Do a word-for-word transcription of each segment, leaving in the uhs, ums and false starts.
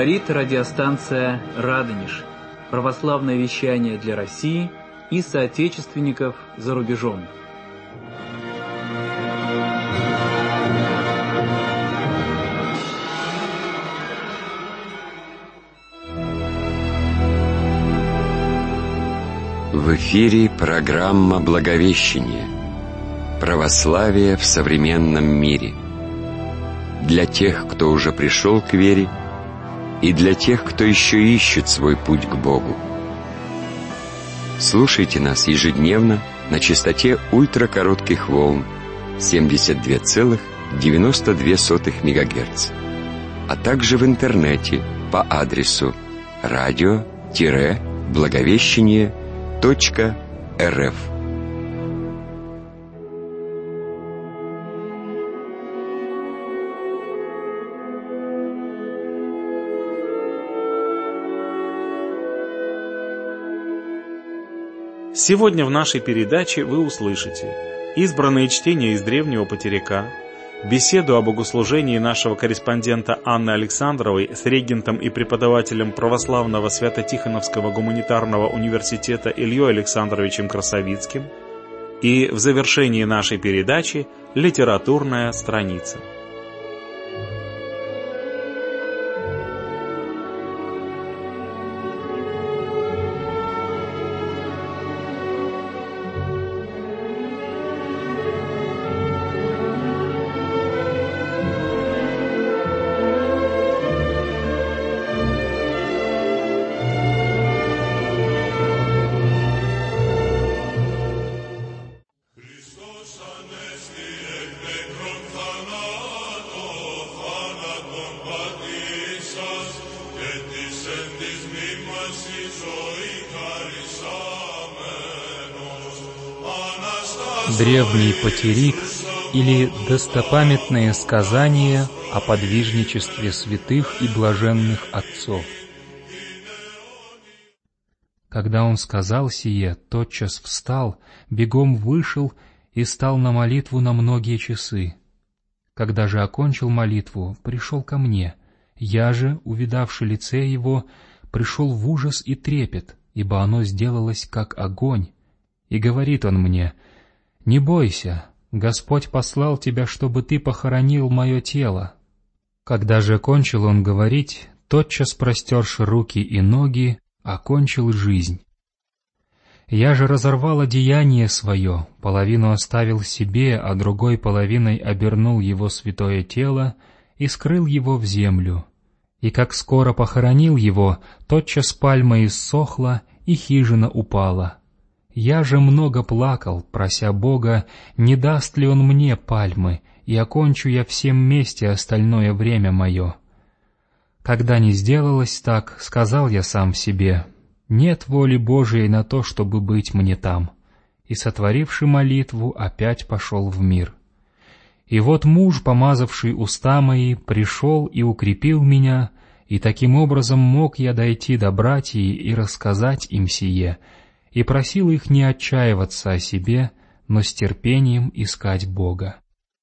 Говорит радиостанция «Радонеж». Православное вещание для России и соотечественников за рубежом. В эфире программа «Благовещение. Православие в современном мире». Для тех, кто уже пришел к вере, и для тех, кто еще ищет свой путь к Богу. Слушайте нас ежедневно на частоте ультракоротких волн семьдесят два целых девяносто две сотых мегагерца, а также в интернете по адресу радио-благовещение точка рф. Сегодня в нашей передаче вы услышите избранные чтения из древнего Патерика, беседу о богослужении нашего корреспондента Анны Александровой с регентом и преподавателем православного Свято-Тихоновского гуманитарного университета Ильей Александровичем Красовицким, и в завершении нашей передачи литературная страница. Древний Патерик или достопамятные сказания о подвижничестве святых и блаженных отцов. Когда он сказал сие, тотчас встал, бегом вышел и стал на молитву на многие часы. Когда же окончил молитву, пришел ко мне. Я же, увидавши лице его, пришел в ужас и трепет, ибо оно сделалось как огонь. И говорит он мне: «Не бойся, Господь послал тебя, чтобы ты похоронил мое тело». Когда же кончил он говорить, тотчас простерши руки и ноги, окончил жизнь. Я же разорвал одеяние свое, половину оставил себе, а другой половиной обернул его святое тело и скрыл его в землю. И как скоро похоронил его, тотчас пальма иссохла, и хижина упала. Я же много плакал, прося Бога, не даст ли Он мне пальмы, и окончу я всем месте остальное время мое. Когда не сделалось так, сказал я сам себе: нет воли Божией на то, чтобы быть мне там. И, сотворивши молитву, опять пошел в мир. И вот муж, помазавший уста мои, пришел и укрепил меня, и таким образом мог я дойти до братьев и рассказать им сие, и просил их не отчаиваться о себе, но с терпением искать Бога.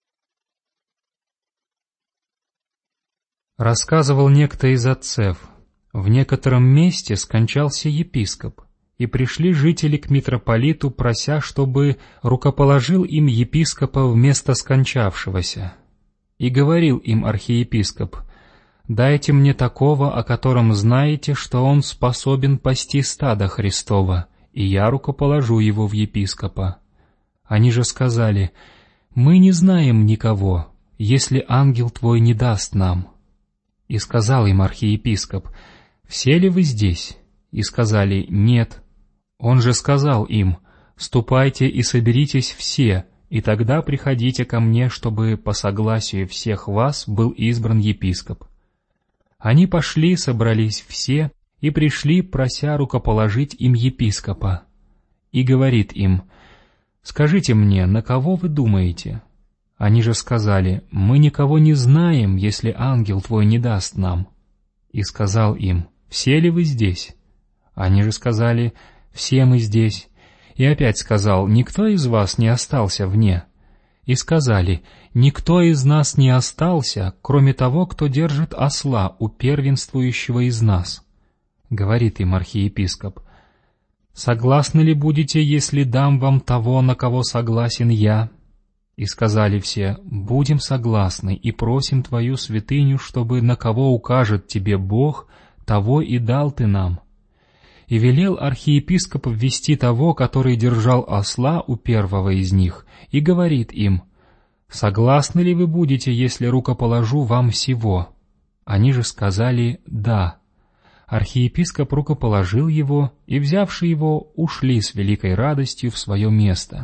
Рассказывал некто из отцев: в некотором месте скончался епископ, и пришли жители к митрополиту, прося, чтобы рукоположил им епископа вместо скончавшегося. И говорил им архиепископ: «Дайте мне такого, о котором знаете, что он способен пасти стадо Христово, и я рукоположу его в епископа». Они же сказали: «Мы не знаем никого, если ангел твой не даст нам». И сказал им архиепископ: «Все ли вы здесь?» И сказали: «Нет». Он же сказал им: «Ступайте и соберитесь все, и тогда приходите ко мне, чтобы по согласию всех вас был избран епископ». Они пошли, собрались все, и пришли, прося рукоположить им епископа. И говорит им: «Скажите мне, на кого вы думаете?» Они же сказали: «Мы никого не знаем, если ангел твой не даст нам». И сказал им: «Все ли вы здесь?» Они же сказали: «Все мы здесь». И опять сказал: «Никто из вас не остался вне». и сказали: «Никто из нас не остался, кроме того, кто держит осла у первенствующего из нас». Говорит им архиепископ: «Согласны ли будете, если дам вам того, на кого согласен я?» И сказали все: «Будем согласны и просим Твою святыню, чтобы на кого укажет Тебе Бог, того и дал Ты нам». И велел архиепископ ввести того, который держал осла у первого из них, и говорит им: «Согласны ли вы будете, если рукоположу вам сего?» Они же сказали: «Да». Архиепископ рукоположил его, и, взявши его, ушли с великой радостью в свое место.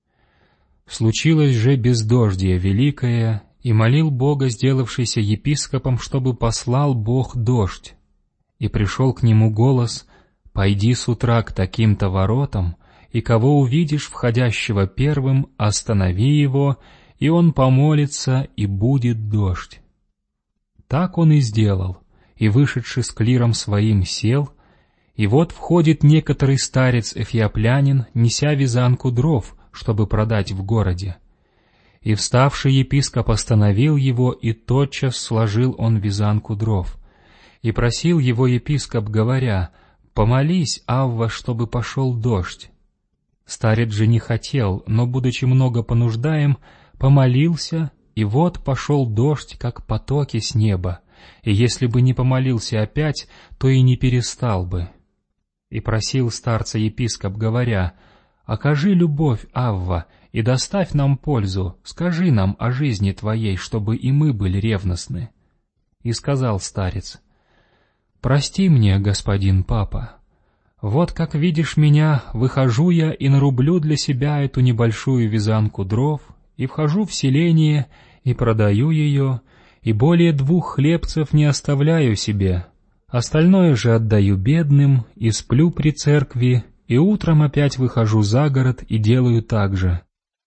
Случилось же бездождие великое, и молил Бога, сделавшийся епископом, чтобы послал Бог дождь. И пришел к нему голос: «Пойди с утра к таким-то воротам, и кого увидишь входящего первым, останови его, и он помолится, и будет дождь». Так он и сделал, и, вышедший с клиром своим, сел, и вот входит некоторый старец-эфиоплянин, неся вязанку дров, чтобы продать в городе. И вставший епископ остановил его, и тотчас сложил он вязанку дров. И просил его епископ, говоря: «Помолись, Авва, чтобы пошел дождь». Старец же не хотел, но, будучи много понуждаем, помолился, и вот пошел дождь, как потоки с неба, и если бы не помолился опять, то и не перестал бы. И просил старца епископ, говоря: «Окажи любовь, Авва, и доставь нам пользу, скажи нам о жизни твоей, чтобы и мы были ревностны». И сказал старец: «Прости мне, господин папа. Вот как видишь меня, выхожу я и нарублю для себя эту небольшую вязанку дров, и вхожу в селение, и продаю ее, и более двух хлебцев не оставляю себе. Остальное же отдаю бедным, и сплю при церкви, и утром опять выхожу за город и делаю так же.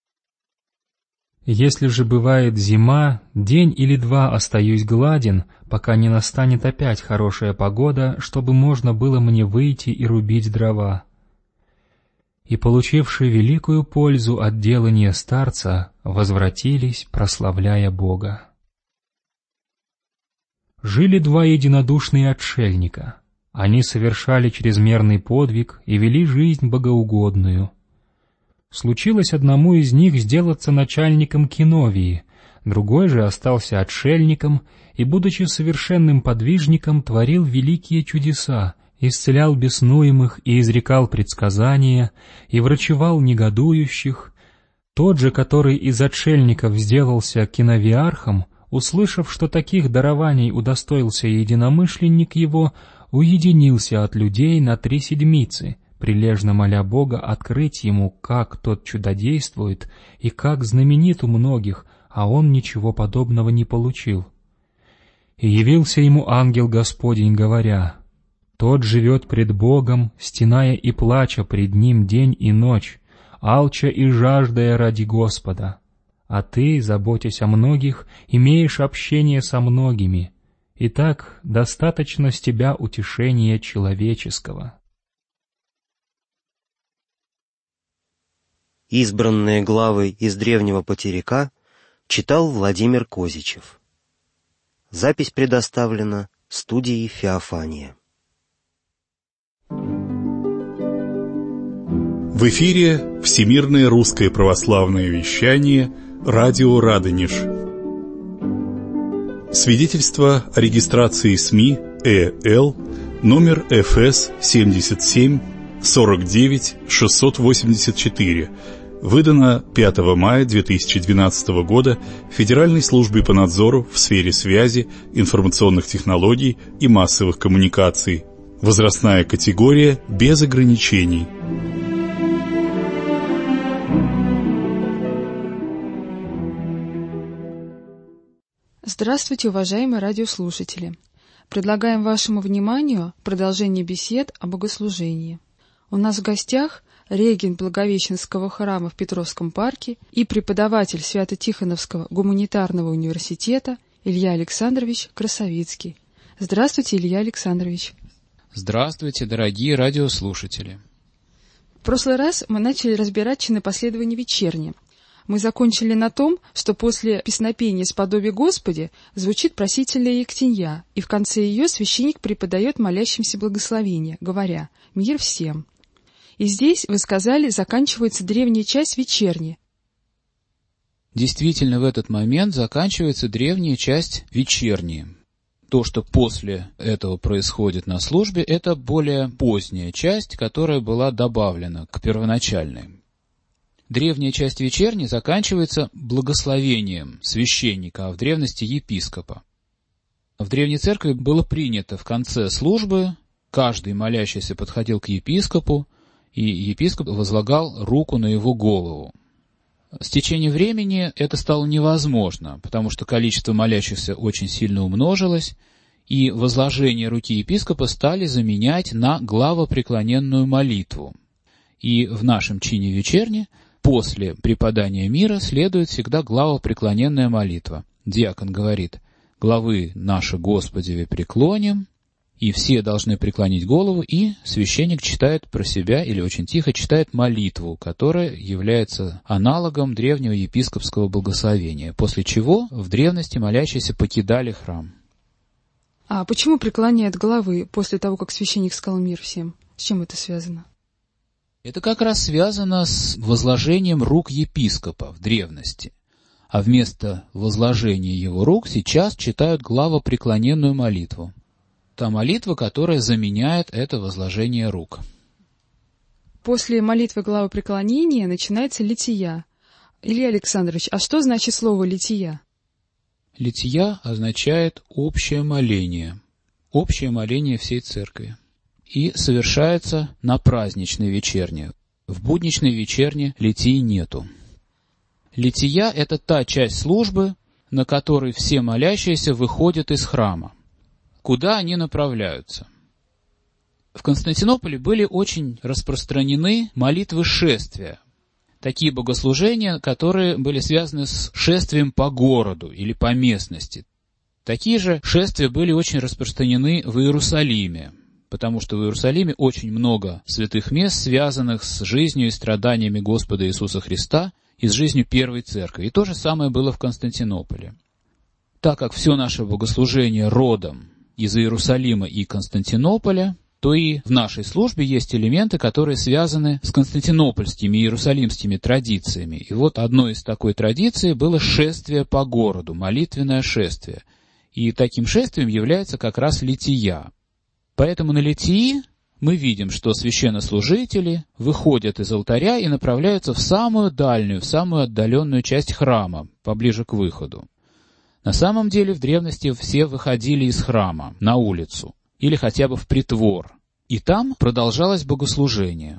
Если же бывает зима, день или два остаюсь гладен, пока не настанет опять хорошая погода, чтобы можно было мне выйти и рубить дрова». И, получивши великую пользу от делания старца, возвратились, прославляя Бога. Жили два единодушные отшельника. Они совершали чрезмерный подвиг и вели жизнь богоугодную. Случилось одному из них сделаться начальником киновии, другой же остался отшельником и, будучи совершенным подвижником, творил великие чудеса, исцелял беснуемых и изрекал предсказания, и врачевал негодующих. Тот же, который из отшельников сделался киновиархом, услышав, что таких дарований удостоился единомышленник его, уединился от людей на три седмицы, прилежно моля Бога открыть ему, как тот чудодействует и как знаменит у многих, а он ничего подобного не получил. И явился ему ангел Господень, говоря: «Тот живет пред Богом, стеная и плача пред Ним день и ночь, алча и жаждая ради Господа. А ты, заботясь о многих, имеешь общение со многими. Итак, достаточно с тебя утешения человеческого». Избранные главы из древнего потеряка читал Владимир Козичев. Запись предоставлена студией «Феофания». В эфире Всемирное русское православное вещание «Радио Радонеж». Свидетельство о регистрации СМИ ЭЛ номер эф эс семьдесят семь сорок девять шестьсот восемьдесят четыре, выдано пятого мая две тысячи двенадцатого года Федеральной службой по надзору в сфере связи, информационных технологий и массовых коммуникаций. Возрастная категория без ограничений. Здравствуйте, уважаемые радиослушатели! Предлагаем вашему вниманию продолжение бесед о богослужении. У нас в гостях регент Благовещенского храма в Петровском парке и преподаватель Свято-Тихоновского гуманитарного университета Илья Александрович Красовицкий. Здравствуйте, Илья Александрович! Здравствуйте, дорогие радиослушатели! В прошлый раз мы начали разбирать чинопоследование вечернее. Мы закончили на том, что после песнопения «Сподоби Господи» звучит просительная ектенья, и в конце ее священник преподает молящимся благословение, говоря «Мир всем». И здесь, вы сказали, заканчивается древняя часть вечерни. Действительно, в этот момент заканчивается древняя часть вечерней. То, что после этого происходит на службе, это более поздняя часть, которая была добавлена к первоначальной. Древняя часть вечерни заканчивается благословением священника, а в древности епископа. В древней церкви было принято в конце службы, каждый молящийся подходил к епископу, и епископ возлагал руку на его голову. С течением времени это стало невозможно, потому что количество молящихся очень сильно умножилось, и возложение руки епископа стали заменять на главопреклоненную молитву. И в нашем чине вечерни после преподания мира следует всегда главопреклоненная молитва. Диакон говорит: «Главы наши Господеве преклоним», и все должны преклонить голову, и священник читает про себя или очень тихо читает молитву, которая является аналогом древнего епископского благословения, после чего в древности молящиеся покидали храм. А почему преклоняют головы после того, как священник сказал мир всем? С чем это связано? Это как раз связано с возложением рук епископа в древности. А вместо возложения его рук сейчас читают главопреклоненную молитву. Та молитва, которая заменяет это возложение рук. После молитвы главопреклонения начинается лития. Илья Александрович, а что значит слово лития? Лития означает общее моление, общее моление всей церкви. И совершается на праздничной вечерне. В будничной вечерне литии нету. Лития — это та часть службы, на которой все молящиеся выходят из храма. Куда они направляются? В Константинополе были очень распространены молитвы шествия. Такие богослужения, которые были связаны с шествием по городу или по местности. Такие же шествия были очень распространены в Иерусалиме, потому что в Иерусалиме очень много святых мест, связанных с жизнью и страданиями Господа Иисуса Христа и с жизнью Первой Церкви. И то же самое было в Константинополе. Так как все наше богослужение родом из Иерусалима и Константинополя, то и в нашей службе есть элементы, которые связаны с константинопольскими и иерусалимскими традициями. И вот одной из такой традиций было шествие по городу, молитвенное шествие. И таким шествием является как раз лития. Поэтому на литии мы видим, что священнослужители выходят из алтаря и направляются в самую дальнюю, в самую отдаленную часть храма, поближе к выходу. На самом деле в древности все выходили из храма на улицу или хотя бы в притвор, и там продолжалось богослужение.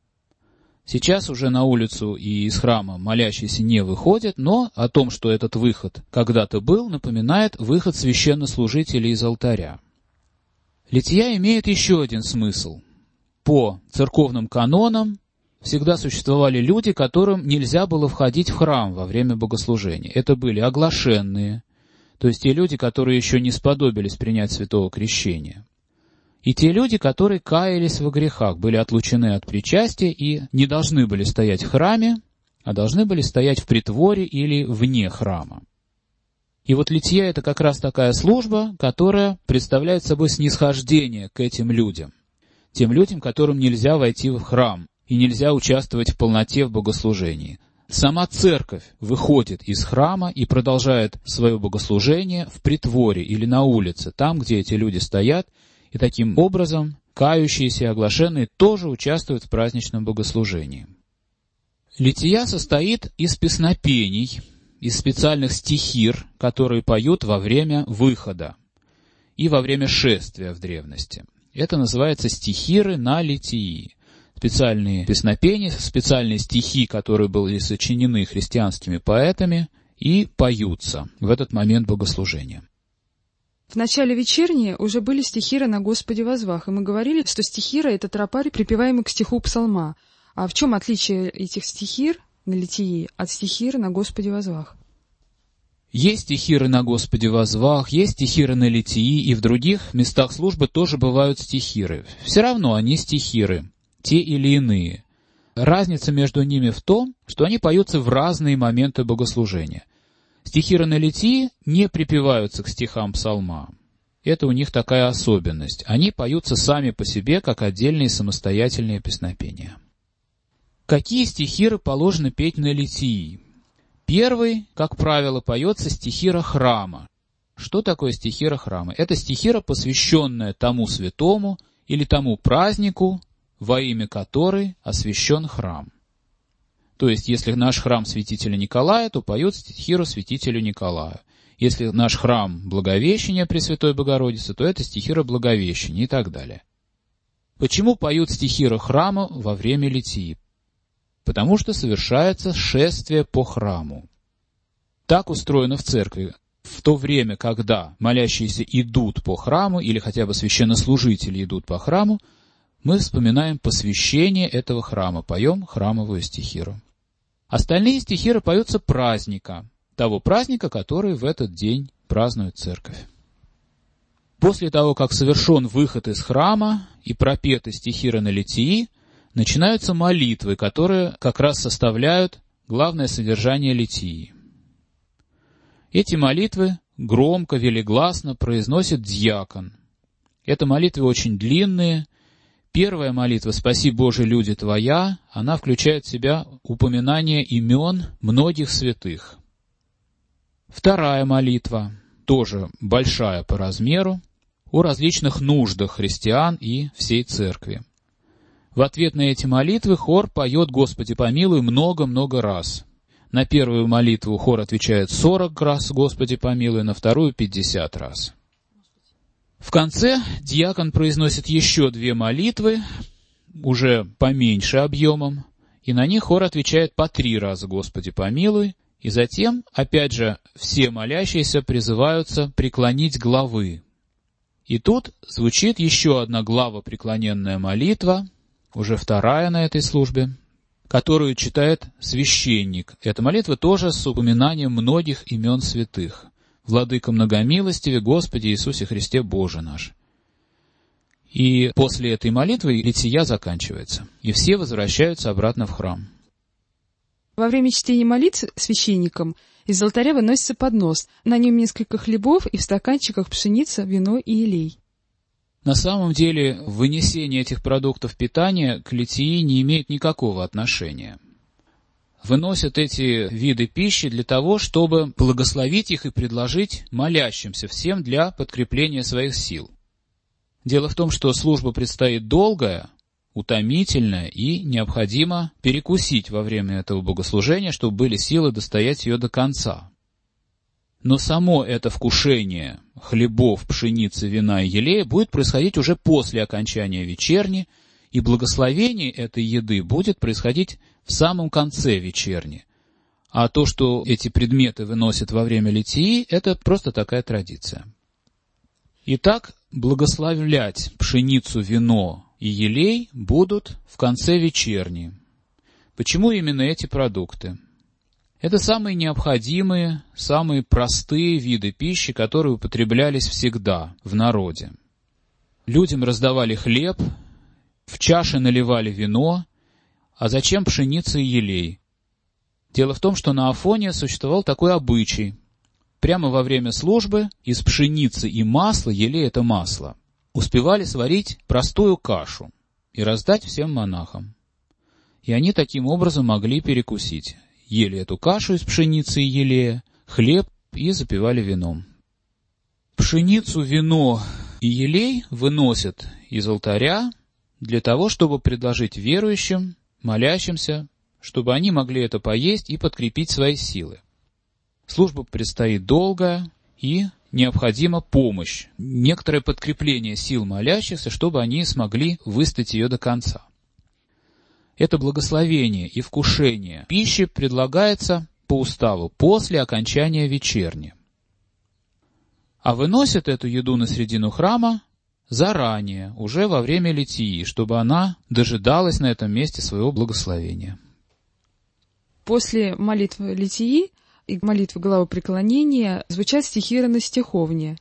Сейчас уже на улицу и из храма молящиеся не выходят, но о том, что этот выход когда-то был, напоминает выход священнослужителей из алтаря. Лития имеет еще один смысл. По церковным канонам всегда существовали люди, которым нельзя было входить в храм во время богослужения. Это были оглашенные, то есть те люди, которые еще не сподобились принять святого крещения. И те люди, которые каялись во грехах, были отлучены от причастия и не должны были стоять в храме, а должны были стоять в притворе или вне храма. И вот лития — это как раз такая служба, которая представляет собой снисхождение к этим людям, тем людям, которым нельзя войти в храм и нельзя участвовать в полноте в богослужении. Сама церковь выходит из храма и продолжает свое богослужение в притворе или на улице, там, где эти люди стоят, и таким образом кающиеся и оглашенные тоже участвуют в праздничном богослужении. Лития состоит из песнопений, из специальных стихир, которые поют во время выхода и во время шествия в древности. Это называется стихиры на литии. Специальные песнопения, специальные стихи, которые были сочинены христианскими поэтами и поются в этот момент богослужения. В начале вечерни уже были стихиры на Господе возвах, и мы говорили, что стихира — это тропарь, припеваемый к стиху псалма. А в чем отличие этих стихир на литии от стихир на Господе возвах? Есть стихиры на Господе возвах, есть стихиры на литии, и в других местах службы тоже бывают стихиры. Все равно они стихиры, те или иные. Разница между ними в том, что они поются в разные моменты богослужения. Стихи Ранелитии не припеваются к стихам псалма. Это у них такая особенность. Они поются сами по себе, как отдельные самостоятельные песнопения. Какие стихиры положено петь на литии? Первый, как правило, поется стихира храма. Что такое стихира храма? Это стихира, посвященная тому святому или тому празднику, во имя которой освящен храм. То есть, если наш храм святителя Николая, то поют стихиру святителю Николаю. Если наш храм Благовещения Пресвятой Богородицы, то это стихира Благовещения и так далее. Почему поют стихиры храма во время литии? Потому что совершается шествие по храму. Так устроено в церкви. В то время, когда молящиеся идут по храму, или хотя бы священнослужители идут по храму, мы вспоминаем посвящение этого храма, поем храмовую стихиру. Остальные стихиры поются праздника, того праздника, который в этот день празднует церковь. После того, как совершен выход из храма и пропеты стихиры на литии, начинаются молитвы, которые как раз составляют главное содержание литии. Эти молитвы громко, велигласно произносит диакон. Это молитвы очень длинные. Первая молитва «Спаси, Боже, люди Твоя», она включает в себя упоминание имен многих святых. Вторая молитва, тоже большая по размеру, о различных нуждах христиан и всей церкви. В ответ на эти молитвы хор поет «Господи помилуй» много-много раз. На первую молитву хор отвечает сорок раз «Господи помилуй», на вторую — пятьдесят раз. В конце диакон произносит еще две молитвы, уже поменьше объемом, и на них хор отвечает по три раза «Господи помилуй», и затем, опять же, все молящиеся призываются преклонить главы. И тут звучит еще одна главопреклоненная молитва, уже вторая на этой службе, которую читает священник. Эта молитва тоже с упоминанием многих имен святых. «Владыка многомилостиве, Господи Иисусе Христе, Боже наш». И после этой молитвы лития заканчивается, и все возвращаются обратно в храм. Во время чтения молитв священником из алтаря выносится поднос. На нем несколько хлебов и в стаканчиках пшеница, вино и елей. На самом деле, вынесение этих продуктов питания к литии не имеет никакого отношения. Выносят эти виды пищи для того, чтобы благословить их и предложить молящимся всем для подкрепления своих сил. Дело в том, что служба предстоит долгая, утомительная, и необходимо перекусить во время этого богослужения, чтобы были силы достоять ее до конца. Но само это вкушение хлебов, пшеницы, вина и елея будет происходить уже после окончания вечерни, и благословение этой еды будет происходить в самом конце вечерни. А то, что эти предметы выносят во время литии, это просто такая традиция. Итак, благословлять пшеницу, вино и елей будут в конце вечерни. Почему именно эти продукты? Это самые необходимые, самые простые виды пищи, которые употреблялись всегда в народе. Людям раздавали хлеб, в чаши наливали вино, а зачем пшеница и елей? Дело в том, что на Афоне существовал такой обычай. Прямо во время службы из пшеницы и масла, елей — это масло, успевали сварить простую кашу и раздать всем монахам. И они таким образом могли перекусить. Ели эту кашу из пшеницы и елея, хлеб и запивали вином. Пшеницу, вино и елей выносят из алтаря для того, чтобы предложить верующим, молящимся, чтобы они могли это поесть и подкрепить свои силы. Служба предстоит долгая, и необходима помощь, некоторое подкрепление сил молящихся, чтобы они смогли выстоять ее до конца. Это благословение и вкушение пищи предлагается по уставу после окончания вечерни. А выносят эту еду на середину храма заранее, уже во время литии, чтобы она дожидалась на этом месте своего благословения. После молитвы литии и молитвы главопреклонения звучат стихиры на стиховне.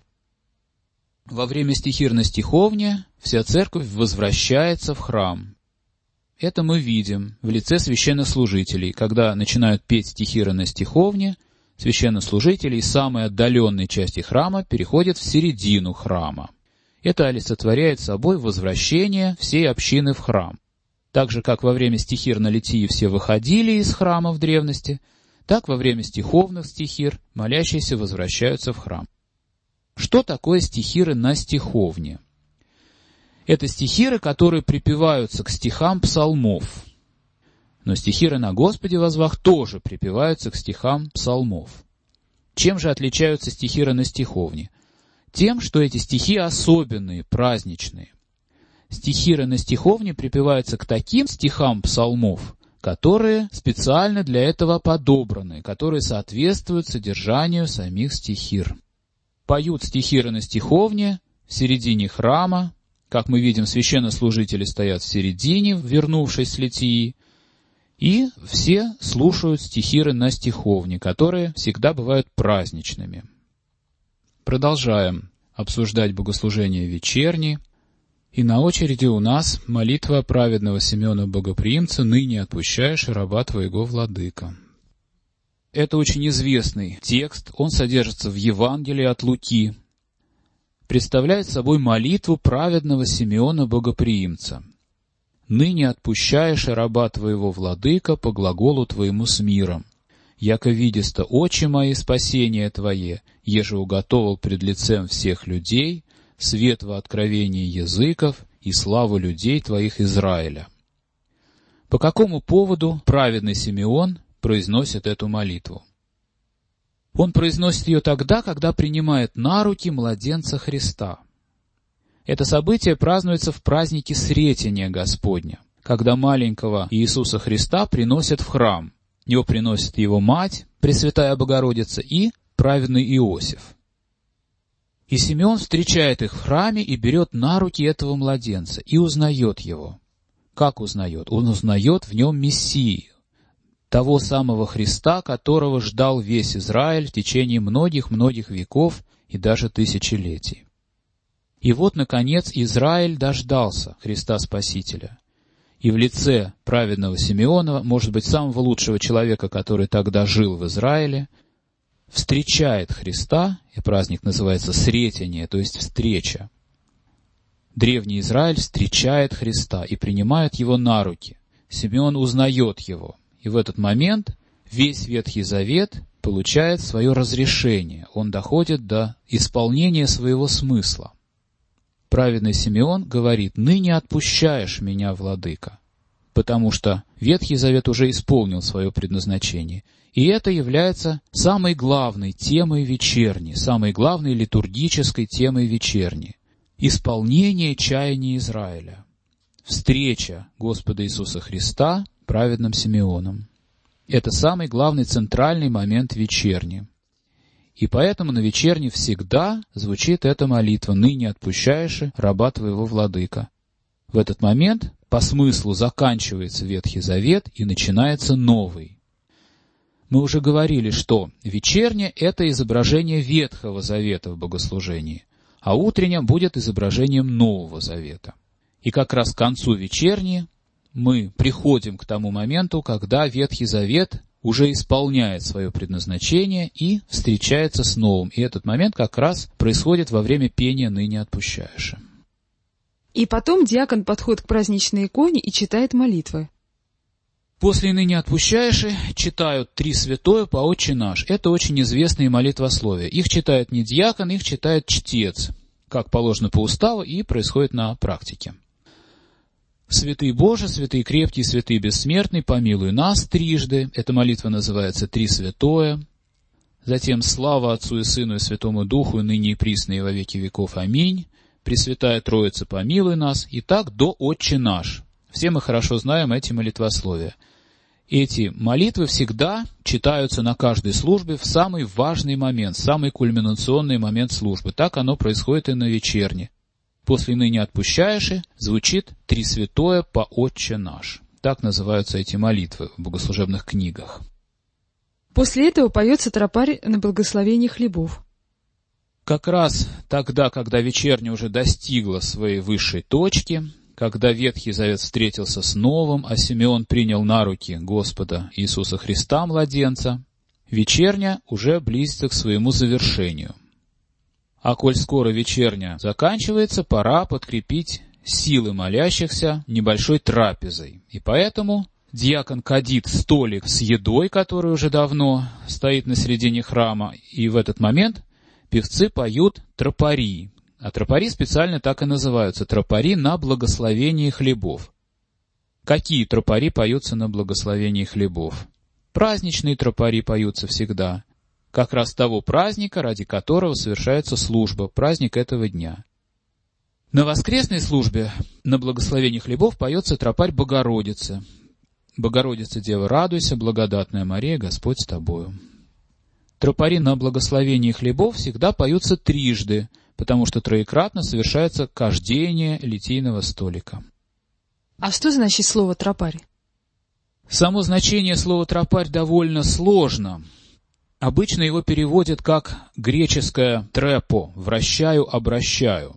Во время стихир на стиховне вся церковь возвращается в храм. это мы видим в лице священнослужителей, когда начинают петь стихиры на стиховне, священнослужители из самой отдаленной части храма переходят в середину храма. Это олицетворяет собой возвращение всей общины в храм. Так же, как во время стихир на литии все выходили из храма в древности, так во время стиховных стихир молящиеся возвращаются в храм. Что такое стихиры на стиховне? Это стихиры, которые припеваются к стихам псалмов. Но стихиры на Господе возвах тоже припеваются к стихам псалмов. Чем же отличаются стихиры на стиховне? Тем, что эти стихи особенные, праздничные. Стихиры на стиховне припеваются к таким стихам псалмов, которые специально для этого подобраны, которые соответствуют содержанию самих стихир. Поют стихиры на стиховне в середине храма. Как мы видим, священнослужители стоят в середине, вернувшись с литии, и все слушают стихиры на стиховне, которые всегда бывают праздничными. Продолжаем обсуждать богослужение вечерние. И на очереди у нас молитва праведного Симеона Богоприимца «Ныне отпущаешь раба твоего, владыка». Это очень известный текст, он содержится в Евангелии от Луки. Представляет собой молитву праведного Симеона Богоприимца. «Ныне отпущаешь раба твоего, владыка, по глаголу твоему с миром. Яко видесто очи мои спасение твое, еже уготовал пред лицем всех людей, свет во откровении языков и славу людей твоих Израиля». По какому поводу праведный Симеон произносит эту молитву? Он произносит ее тогда, когда принимает на руки младенца Христа. Это событие празднуется в празднике Сретения Господня, когда маленького Иисуса Христа приносят в храм. Его приносит его мать, Пресвятая Богородица, и праведный Иосиф. И Симеон встречает их в храме и берет на руки этого младенца и узнает его. Как узнает? Он узнает в нем Мессию, того самого Христа, которого ждал весь Израиль в течение многих-многих веков и даже тысячелетий. И вот, наконец, Израиль дождался Христа Спасителя. И в лице праведного Симеона, может быть, самого лучшего человека, который тогда жил в Израиле, встречает Христа, и праздник называется Сретение, то есть встреча. Древний Израиль встречает Христа и принимает его на руки. Симеон узнает его. И в этот момент весь Ветхий Завет получает свое разрешение. Он доходит до исполнения своего смысла. Праведный Симеон говорит: «Ныне отпущаешь меня, владыка», потому что Ветхий Завет уже исполнил свое предназначение. И это является самой главной темой вечерни, самой главной литургической темой вечерни. Исполнение чаяния Израиля. Встреча Господа Иисуса Христа праведным Симеоном. Это самый главный центральный момент вечерни. И поэтому на вечерне всегда звучит эта молитва: «Ныне отпущаешь раба твоего, владыка». В этот момент по смыслу заканчивается Ветхий Завет и начинается новый. Мы уже говорили, что вечерня — это изображение Ветхого Завета в богослужении, а утренняя будет изображением Нового Завета. И как раз к концу вечерни мы приходим к тому моменту, когда Ветхий Завет уже исполняет свое предназначение и встречается с новым. И этот момент как раз происходит во время пения «Ныне отпущаешь». И потом диакон подходит к праздничной иконе и читает молитвы. После «Ныне отпущаешь» читают «Три святое» по «Отче наш». Это очень известные молитвословия. Их читает не диакон, их читает чтец, как положено по уставу и происходит на практике. «Святый Боже, святый крепкий, святый бессмертный, помилуй нас трижды». Эта молитва называется «Три святое». Затем «Слава Отцу и Сыну и Святому Духу, ныне и присно и во веки веков. Аминь. Пресвятая Троица, помилуй нас». И так до «Отче наш». Все мы хорошо знаем эти молитвословия. Эти молитвы всегда читаются на каждой службе в самый важный момент, самый кульминационный момент службы. Так оно происходит и на вечерне. После «Ныне отпущаешь» звучит «Три святое» по «Отче наш». Так называются эти молитвы в богослужебных книгах. После этого поется тропарь на благословение хлебов. Как раз тогда, когда вечерня уже достигла своей высшей точки, когда Ветхий Завет встретился с Новым, а Симеон принял на руки Господа Иисуса Христа, младенца, вечерня уже близится к своему завершению. А коль скоро вечерня заканчивается, пора подкрепить силы молящихся небольшой трапезой. И поэтому диакон кадит столик с едой, который уже давно стоит на середине храма, и в этот момент певцы поют тропари. А тропари специально так и называются — тропари на благословении хлебов. Какие тропари поются на благословении хлебов? Праздничные тропари поются всегда, как раз того праздника, ради которого совершается служба, праздник этого дня. На воскресной службе на благословении хлебов поется тропарь Богородицы. «Богородица, Дева, радуйся, благодатная Мария, Господь с тобою». Тропари на благословении хлебов всегда поются трижды, потому что троекратно совершается кождение литийного столика. А что значит слово «тропарь»? Само значение слова «тропарь» довольно сложно. Обычно его переводят как греческое «трепо» — «вращаю, обращаю».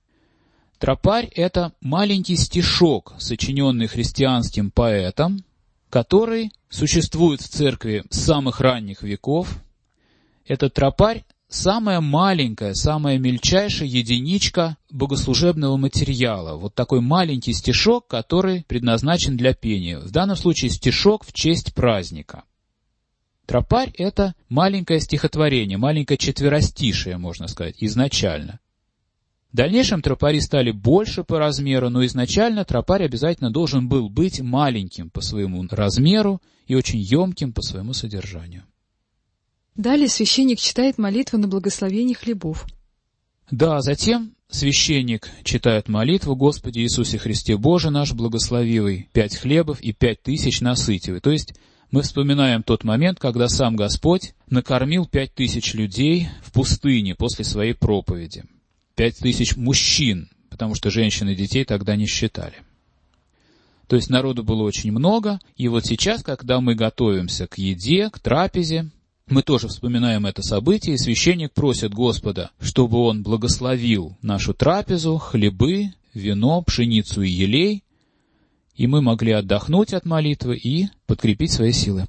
Тропарь — это маленький стишок, сочиненный христианским поэтом, который существует в церкви с самых ранних веков. Этот тропарь — самая маленькая, самая мельчайшая единичка богослужебного материала. Вот такой маленький стишок, который предназначен для пения. В данном случае стишок в честь праздника. Тропарь — это маленькое стихотворение, маленькое четверостишие, можно сказать, изначально. В дальнейшем тропари стали больше по размеру, но изначально тропарь обязательно должен был быть маленьким по своему размеру и очень емким по своему содержанию. Далее священник читает молитву на благословение хлебов. Да, затем священник читает молитву: «Господи Иисусе Христе Боже наш благословивый, пять хлебов и пять тысяч насытивый». То есть мы вспоминаем тот момент, когда сам Господь накормил пять тысяч людей в пустыне после своей проповеди. Пять тысяч мужчин, потому что женщин и детей тогда не считали. То есть народу было очень много, и вот сейчас, когда мы готовимся к еде, к трапезе, мы тоже вспоминаем это событие, и священник просит Господа, чтобы Он благословил нашу трапезу, хлебы, вино, пшеницу и елей, и мы могли отдохнуть от молитвы и подкрепить свои силы.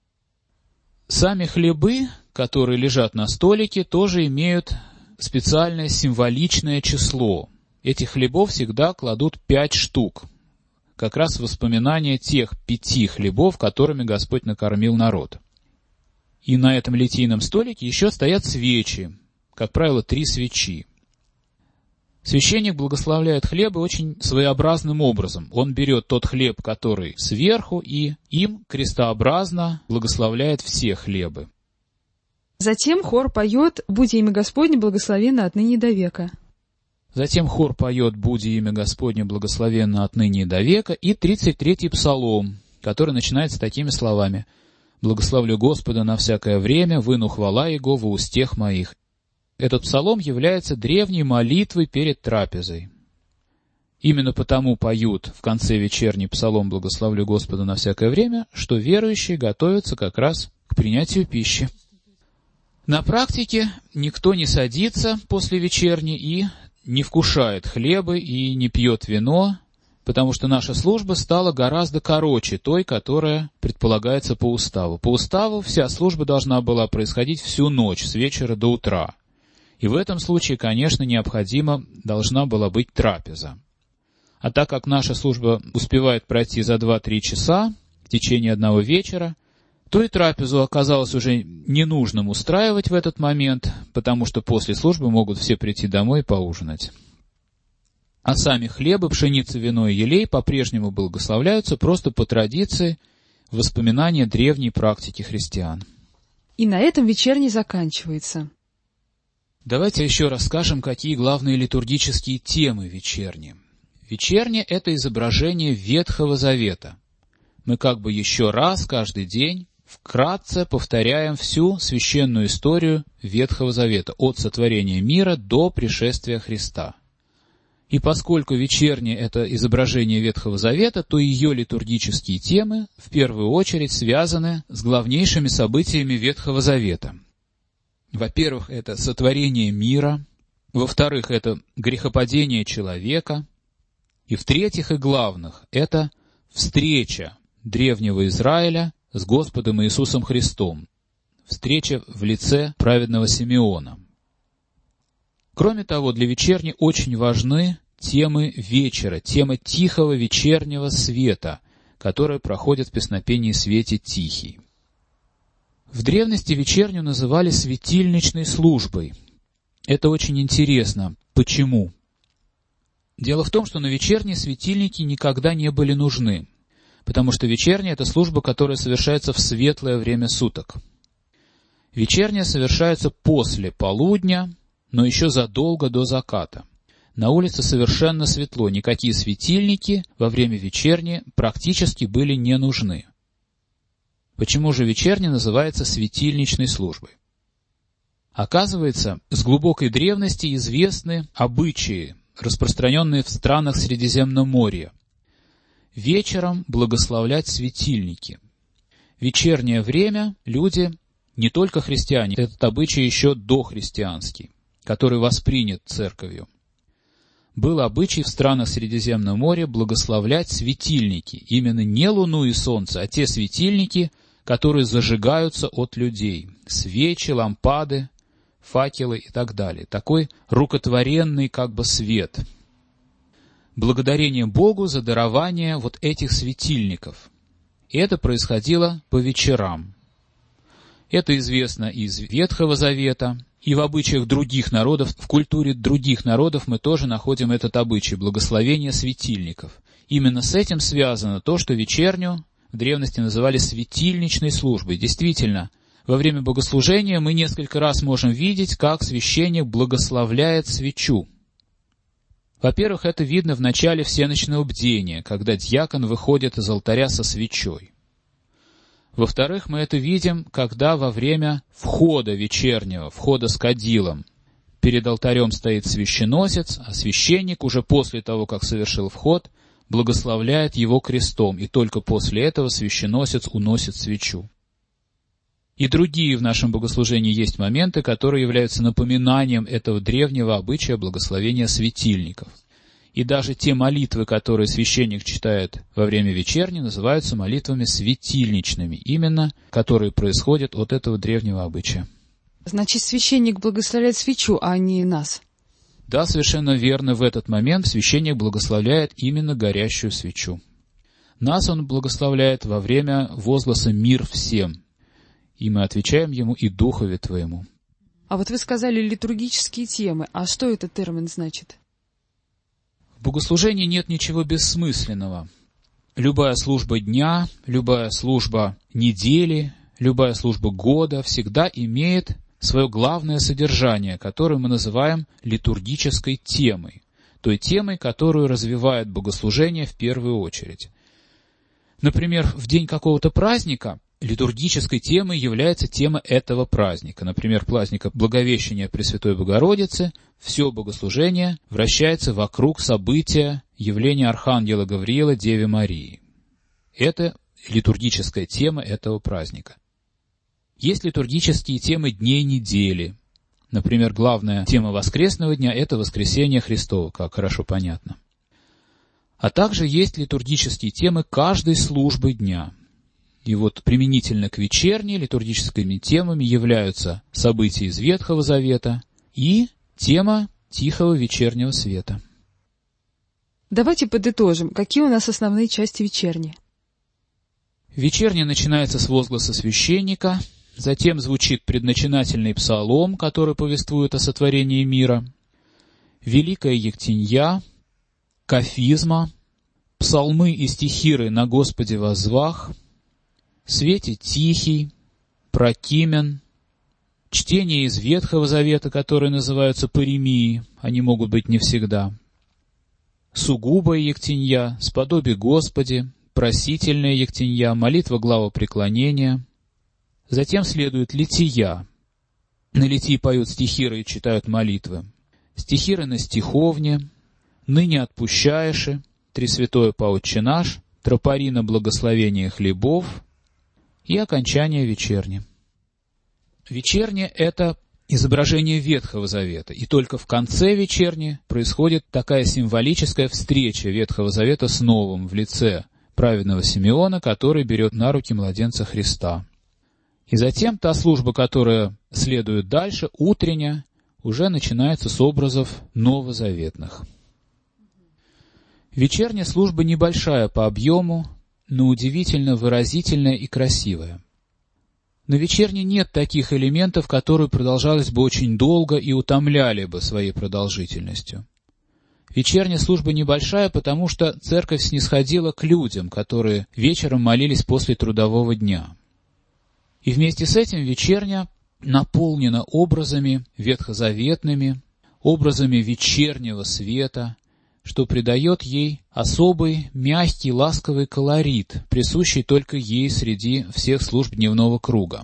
Сами хлебы, которые лежат на столике, тоже имеют специальное символичное число. Этих хлебов всегда кладут пять штук, как раз воспоминание тех пяти хлебов, которыми Господь накормил народ. И на этом литийном столике еще стоят свечи, как правило, три свечи. Священник благословляет хлебы очень своеобразным образом. Он берет тот хлеб, который сверху, и им крестообразно благословляет все хлебы. Затем хор поет «Буди имя Господне благословенно отныне и до века». Затем хор поет «Буди имя Господне благословенно отныне и до века» и тридцать третий псалом, который начинается такими словами: «Благословлю Господа на всякое время, выну хвала Его во устех моих». Этот псалом является древней молитвой перед трапезой. Именно потому поют в конце вечерний псалом «Благословлю Господа на всякое время», что верующие готовятся как раз к принятию пищи. На практике никто не садится после вечерни и не вкушает хлеба и не пьет вино, потому что наша служба стала гораздо короче той, которая предполагается по уставу. По уставу вся служба должна была происходить всю ночь, с вечера до утра. И в этом случае, конечно, необходима должна была быть трапеза. А так как наша служба успевает пройти за два-три часа в течение одного вечера, то и трапезу оказалось уже ненужным устраивать в этот момент, потому что после службы могут все прийти домой и поужинать. А сами хлебы, пшеница, вино и елей по-прежнему благословляются просто по традиции, воспоминания древней практики христиан. И на этом вечерний заканчивается. Давайте еще расскажем, какие главные литургические темы вечерни. Вечерня — это изображение Ветхого Завета. Мы как бы еще раз каждый день вкратце повторяем всю священную историю Ветхого Завета, от сотворения мира до пришествия Христа. И поскольку вечерня — это изображение Ветхого Завета, то ее литургические темы в первую очередь связаны с главнейшими событиями Ветхого Завета. Во-первых, это сотворение мира, во-вторых, это грехопадение человека, И в-третьих и главных, это встреча древнего Израиля с Господом Иисусом Христом, встреча в лице праведного Симеона. Кроме того, для вечерни очень важны темы вечера, тема тихого вечернего света, которая проходит в песнопении «Свете тихий». В древности вечерню называли светильничной службой. Это очень интересно. Почему? Дело в том, что на вечерние светильники никогда не были нужны, потому что вечерняя — это служба, которая совершается в светлое время суток. Вечерняя совершается после полудня, но еще задолго до заката. На улице совершенно светло, никакие светильники во время вечерни практически были не нужны. Почему же вечерня называется светильничной службой? Оказывается, с глубокой древности известны обычаи, распространенные в странах Средиземноморья. Вечером благословлять светильники. Вечернее время люди, не только христиане, этот обычай еще дохристианский, который воспринят церковью. Был обычай в странах Средиземного моря благословлять светильники, именно не луну и солнце, а те светильники, которые зажигаются от людей, свечи, лампады, факелы и так далее. Такой рукотворенный как бы свет. Благодарение Богу за дарование вот этих светильников. И это происходило по вечерам. Это известно из Ветхого Завета, и в обычаях других народов, в культуре других народов мы тоже находим этот обычай благословения светильников. Именно с этим связано то, что вечерню в древности называли светильничной службой. Действительно, во время богослужения мы несколько раз можем видеть, как священник благословляет свечу. Во-первых, это видно в начале всеночного бдения, когда диакон выходит из алтаря со свечой. Во-вторых, мы это видим, когда во время входа вечернего, входа с кадилом, перед алтарем стоит священносец, а священник уже после того, как совершил вход, благословляет его крестом, и только после этого священносец уносит свечу. И другие в нашем богослужении есть моменты, которые являются напоминанием этого древнего обычая благословения светильников. И даже те молитвы, которые священник читает во время вечерни, называются молитвами светильничными, именно которые происходят от этого древнего обычая. Значит, священник благословляет свечу, а не нас. Да, совершенно верно, в этот момент священник благословляет именно горящую свечу. Нас он благословляет во время возгласа «Мир всем», и мы отвечаем ему «И Духове Твоему». А вот вы сказали литургические темы, а что этот термин значит? В богослужении нет ничего бессмысленного. Любая служба дня, любая служба недели, любая служба года всегда имеет свое главное содержание, которое мы называем литургической темой, той темой, которую развивает богослужение в первую очередь. Например, в день какого-то праздника литургической темой является тема этого праздника. Например, праздника Благовещения Пресвятой Богородицы. Все богослужение вращается вокруг события явления Архангела Гавриила Деве Марии. Это литургическая тема этого праздника. Есть литургические темы дней недели. Например, главная тема воскресного дня — это воскресение Христово, как хорошо понятно. А также есть литургические темы каждой службы дня. И вот применительно к вечерней литургическими темами являются события из Ветхого Завета и тема тихого вечернего света. Давайте подытожим, какие у нас основные части вечерни. Вечерня начинается с возгласа священника, затем звучит предначинательный псалом, который повествует о сотворении мира, Великая Ектенья, Кафизма, псалмы и стихиры «На Господе воззвах», «Свете тихий», «Прокимен», чтение из Ветхого Завета, которые называются паремии, они могут быть не всегда, сугубая Ектенья, «Сподоби Господи», просительная Ектенья, молитва главопреклонения. Затем следует лития. На литии поют стихиры и читают молитвы. Стихиры на стиховне, ныне отпущаеши, Тресвятое по Отче наш, тропари на благословение хлебов и окончание вечерни. Вечерня — это изображение Ветхого Завета. И только в конце вечерни происходит такая символическая встреча Ветхого Завета с Новым в лице праведного Симеона, который берет на руки младенца Христа. И затем та служба, которая следует дальше, утренняя, уже начинается с образов новозаветных. Вечерняя служба небольшая по объему, но удивительно выразительная и красивая. На вечерне нет таких элементов, которые продолжались бы очень долго и утомляли бы своей продолжительностью. Вечерняя служба небольшая, потому что церковь снисходила к людям, которые вечером молились после трудового дня. И вместе с этим вечерня наполнена образами ветхозаветными, образами вечернего света, что придает ей особый, мягкий, ласковый колорит, присущий только ей среди всех служб дневного круга.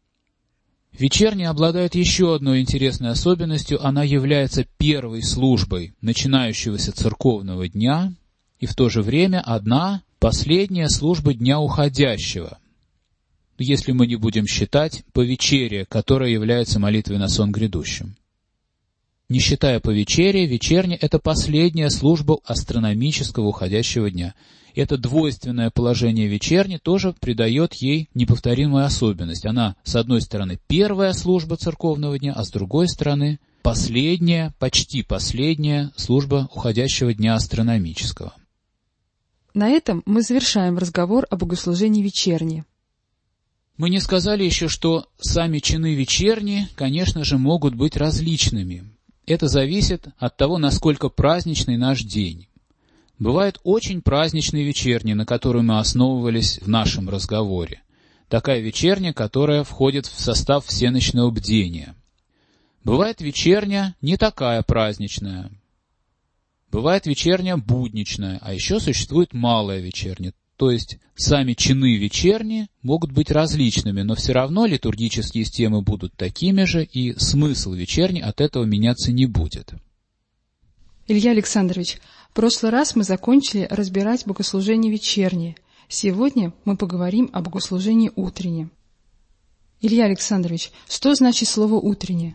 Вечерня обладает еще одной интересной особенностью. Она является первой службой начинающегося церковного дня и в то же время одна, последняя служба дня уходящего, если мы не будем считать повечерие, которое является молитвой на сон грядущим. Не считая повечерия, вечерня — это последняя служба астрономического уходящего дня. Это двойственное положение вечерни тоже придает ей неповторимую особенность. Она, с одной стороны, первая служба церковного дня, а с другой стороны, последняя, почти последняя служба уходящего дня астрономического. На этом мы завершаем разговор о богослужении вечерни. Мы не сказали еще, что сами чины вечерни, конечно же, могут быть различными. Это зависит от того, насколько праздничный наш день. Бывают очень праздничные вечерни, на которые мы основывались в нашем разговоре. Такая вечерня, которая входит в состав всеночного бдения. Бывает вечерня не такая праздничная. Бывает вечерня будничная, а еще существует малая вечерня. То есть сами чины вечерни могут быть различными, но все равно литургические темы будут такими же, и смысл вечерни от этого меняться не будет. Илья Александрович, в прошлый раз мы закончили разбирать богослужение вечернее. Сегодня мы поговорим о богослужении утреннем. Илья Александрович, что значит слово «утреннее»?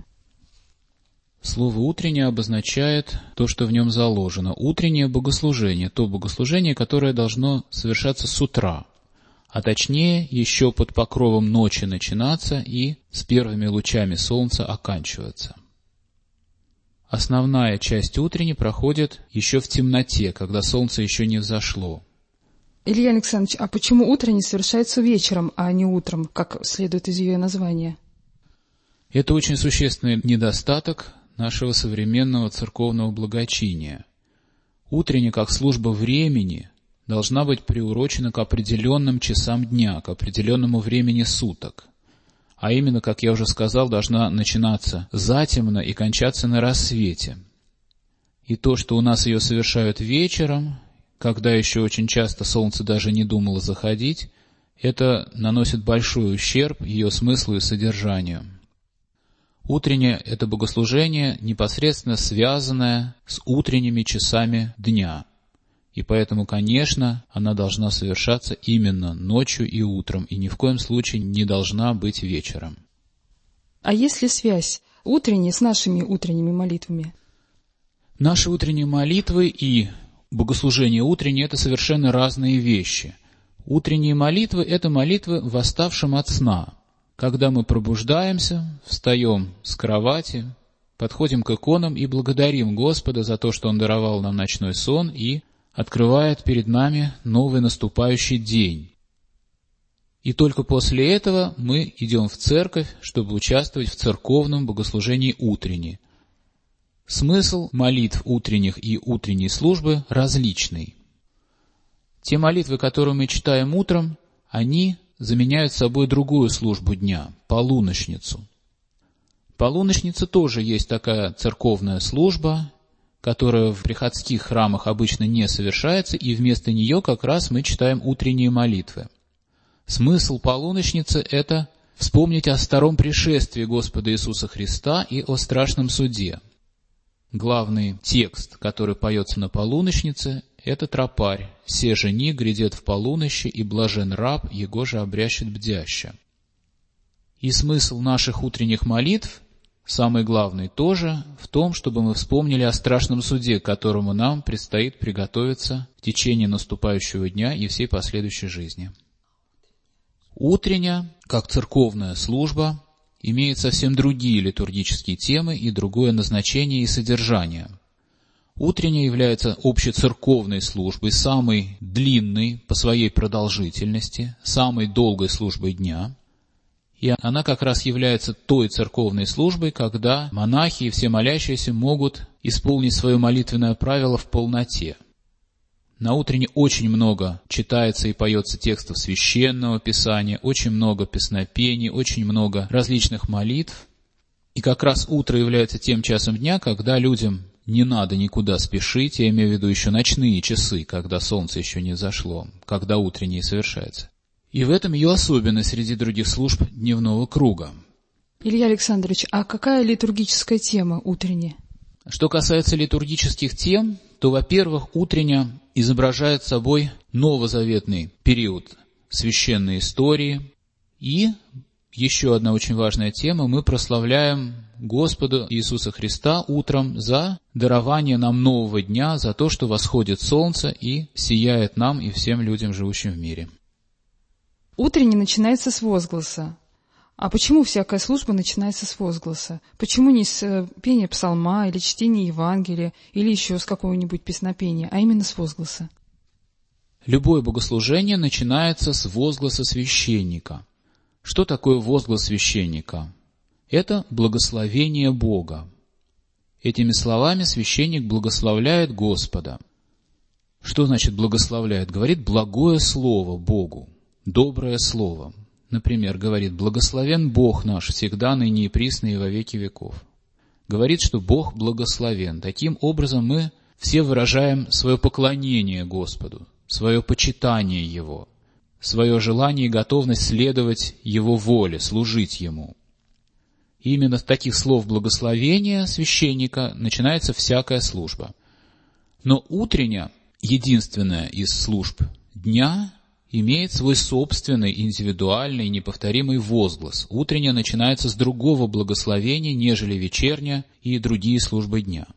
Слово «утреннее» обозначает то, что в нем заложено. Утреннее богослужение, то богослужение, которое должно совершаться с утра, а точнее еще под покровом ночи начинаться и с первыми лучами солнца оканчиваться. Основная часть утренней проходит еще в темноте, когда солнце еще не взошло. Илья Александрович, а почему утреннее совершается вечером, а не утром, как следует из ее названия? Это очень существенный недостаток нашего современного церковного благочиния. Утренняя, как служба времени, должна быть приурочена к определенным часам дня, к определенному времени суток. А именно, как я уже сказал, должна начинаться затемно и кончаться на рассвете. И то, что у нас ее совершают вечером, когда еще очень часто солнце даже не думало заходить, это наносит большой ущерб ее смыслу и содержанию. Утреннее — это богослужение, непосредственно связанное с утренними часами дня. И поэтому, конечно, она должна совершаться именно ночью и утром, и ни в коем случае не должна быть вечером. А есть ли связь утренней с нашими утренними молитвами? Наши утренние молитвы и богослужение утреннее — это совершенно разные вещи. Утренние молитвы — это молитвы восставшим от сна. Когда мы пробуждаемся, встаем с кровати, подходим к иконам и благодарим Господа за то, что Он даровал нам ночной сон и открывает перед нами новый наступающий день. И только после этого мы идем в церковь, чтобы участвовать в церковном богослужении утренней. Смысл молитв утренних и утренней службы различный. Те молитвы, которые мы читаем утром, они заменяют собой другую службу дня — полуночницу. Полуночница тоже есть такая церковная служба, которая в приходских храмах обычно не совершается, и вместо нее как раз мы читаем утренние молитвы. Смысл полуночницы — это вспомнить о втором пришествии Господа Иисуса Христа и о страшном суде. Главный текст, который поется на полуночнице, это тропарь: «Се жени грядет в полунощи, и блажен раб, его же обрящет бдяща». И смысл наших утренних молитв самый главный тоже в том, чтобы мы вспомнили о страшном суде, к которому нам предстоит приготовиться в течение наступающего дня и всей последующей жизни. Утренняя, как церковная служба, имеет совсем другие литургические темы и другое назначение и содержание. Утренняя является общецерковной службой, самой длинной по своей продолжительности, самой долгой службой дня. И она как раз является той церковной службой, когда монахи и все молящиеся могут исполнить свое молитвенное правило в полноте. На утренне очень много читается и поется текстов священного писания, очень много песнопений, очень много различных молитв. И как раз утро является тем часом дня, когда людям не надо никуда спешить, я имею в виду еще ночные часы, когда солнце еще не взошло, когда утреннее совершается. И в этом ее особенность среди других служб дневного круга. Илья Александрович, а какая литургическая тема утренняя? Что касается литургических тем, то, во-первых, утренняя изображает собой новозаветный период священной истории. И еще одна очень важная тема, мы прославляем Господа Иисуса Христа утром за дарование нам нового дня, за то, что восходит солнце и сияет нам и всем людям, живущим в мире. Утренний начинается с возгласа. А почему всякая служба начинается с возгласа? Почему не с пения псалма или чтения Евангелия, или еще с какого-нибудь песнопения, а именно с возгласа? Любое богослужение начинается с возгласа священника. Что такое возглас священника? Это благословение Бога. Этими словами священник благословляет Господа. Что значит благословляет? Говорит благое слово Богу, доброе слово. Например, говорит: «Благословен Бог наш всегда, ныне и присно и во веки веков». Говорит, что Бог благословен. Таким образом мы все выражаем свое поклонение Господу, свое почитание Его, свое желание и готовность следовать Его воле, служить Ему. И именно с таких слов благословения священника начинается всякая служба. Но утренняя, единственная из служб дня, имеет свой собственный, индивидуальный, неповторимый возглас. Утренняя начинается с другого благословения, нежели вечерняя и другие службы дня.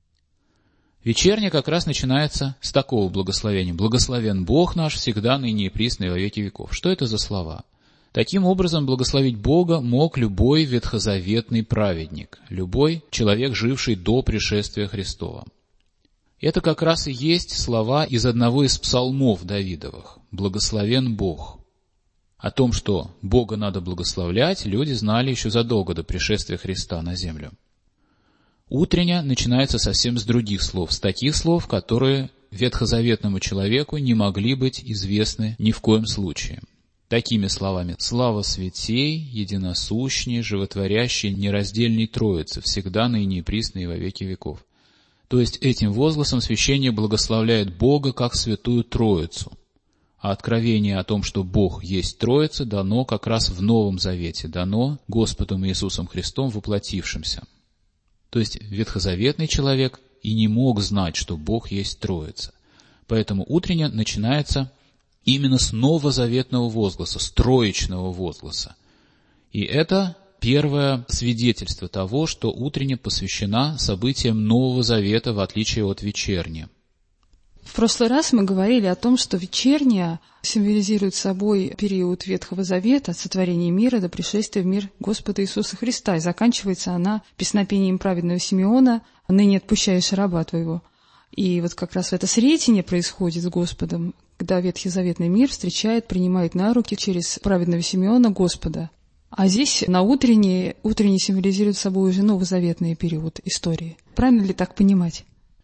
Вечерняя как раз начинается с такого благословения: «Благословен Бог наш всегда, ныне и присно и во веки веков». Что это за слова? Таким образом, благословить Бога мог любой ветхозаветный праведник, любой человек, живший до пришествия Христова. Это как раз и есть слова из одного из псалмов Давидовых: «Благословен Бог». О том, что Бога надо благословлять, люди знали еще задолго до пришествия Христа на землю. Утренняя начинается совсем с других слов, с таких слов, которые ветхозаветному человеку не могли быть известны ни в коем случае. Такими словами: «Слава святей, единосущней, животворящей, нераздельной Троицы, всегда, ныне и присно и во веки веков». То есть этим возгласом священник благословляет Бога как Святую Троицу. А откровение о том, что Бог есть Троица, дано как раз в Новом Завете, дано Господом Иисусом Христом воплотившимся. То есть ветхозаветный человек и не мог знать, что Бог есть Троица. Поэтому утренняя начинается именно с новозаветного возгласа, с троичного возгласа. И это первое свидетельство того, что утренняя посвящена событиям Нового Завета, в отличие от вечерней. В прошлый раз мы говорили о том, что вечерняя символизирует собой период Ветхого Завета, сотворения мира до пришествия в мир Господа Иисуса Христа, и заканчивается она песнопением праведного Симеона «Ныне отпущаешь раба твоего». И вот как раз это сретение происходит с Господом, когда ветхозаветный мир встречает, принимает на руки через праведного Симеона Господа. А здесь на утренней, утренний символизирует собой уже новозаветный период истории. Правильно ли так понимать?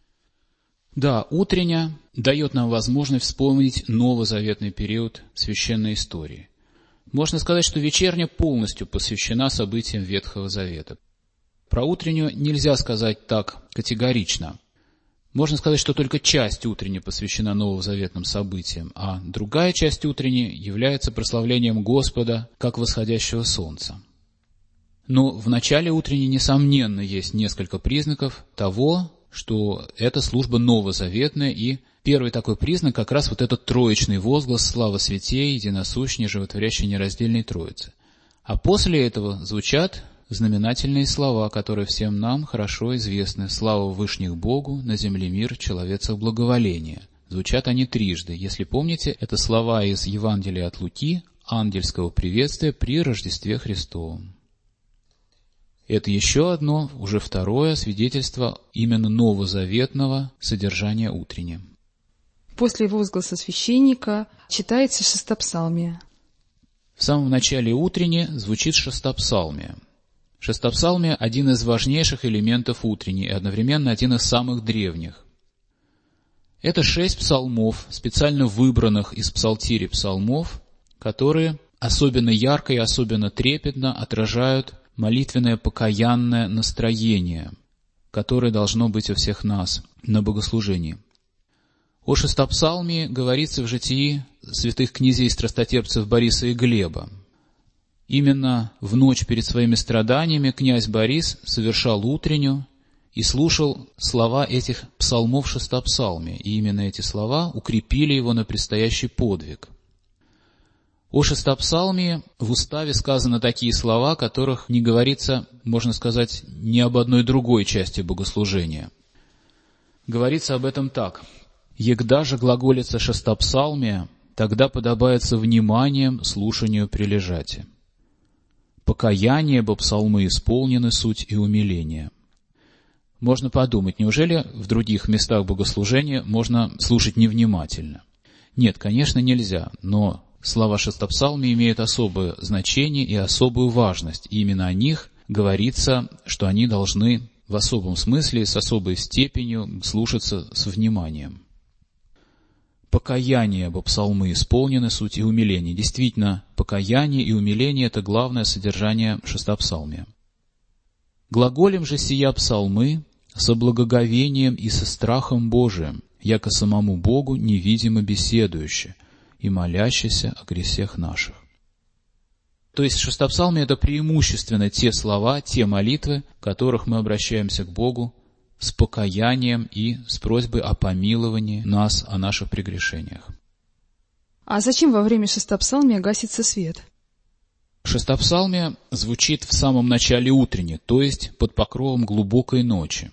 Да, утренняя дает нам возможность вспомнить новозаветный период священной истории. Можно сказать, что вечерняя полностью посвящена событиям Ветхого Завета. Про утреннюю нельзя сказать так категорично. Можно сказать, что только часть утренней посвящена новозаветным событиям, а другая часть утренней является прославлением Господа как восходящего солнца. Но в начале утренней, несомненно, есть несколько признаков того, что эта служба новозаветная, и первый такой признак как раз вот этот троичный возглас «Слава святей, единосущней, животворящей, нераздельной Троицы». А после этого звучат знаменательные слова, которые всем нам хорошо известны. «Слава Вышних Богу, на земле мир, человецов благоволение». Звучат они трижды. Если помните, это слова из Евангелия от Луки, ангельского приветствия при Рождестве Христовом. Это еще одно, уже второе свидетельство именно новозаветного содержания утреннего. После возгласа священника читается шестопсалмие. В самом начале утренне звучит шестопсалмие. Шестопсалмие – один из важнейших элементов утренней и одновременно один из самых древних. Это шесть псалмов, специально выбранных из псалтири псалмов, которые особенно ярко и особенно трепетно отражают молитвенное покаянное настроение, которое должно быть у всех нас на богослужении. О шестопсалмии говорится в житии святых князей страстотерпцев Бориса и Глеба. Именно в ночь перед своими страданиями князь Борис совершал утренню и слушал слова этих псалмов шестопсалмия, и именно эти слова укрепили его на предстоящий подвиг. О шестопсалмии в уставе сказаны такие слова, которых не говорится, можно сказать, ни об одной другой части богослужения. Говорится об этом так. «Егда же глаголится шестопсалмия, тогда подобается вниманием слушанию прилежати. Покаяние бо псалмы исполнены суть и умиление». Можно подумать, неужели в других местах богослужения можно слушать невнимательно? Нет, конечно, нельзя, но слова шестопсалмия имеют особое значение и особую важность. И именно о них говорится, что они должны в особом смысле, с особой степенью слушаться с вниманием. Покаяние бо псалмы исполнены суть и умиление. Действительно, покаяние и умиление – это главное содержание шестопсалмия. Глаголем же сия псалмы со благоговением и со страхом Божиим, яко самому Богу невидимо беседующе и молящийся о грехах наших. То есть шестопсалмие – это преимущественно те слова, те молитвы, в которых мы обращаемся к Богу с покаянием и с просьбой о помиловании нас о наших прегрешениях. А зачем во время шестопсалмия гасится свет? Шестопсалмие звучит в самом начале утренне, то есть под покровом глубокой ночи.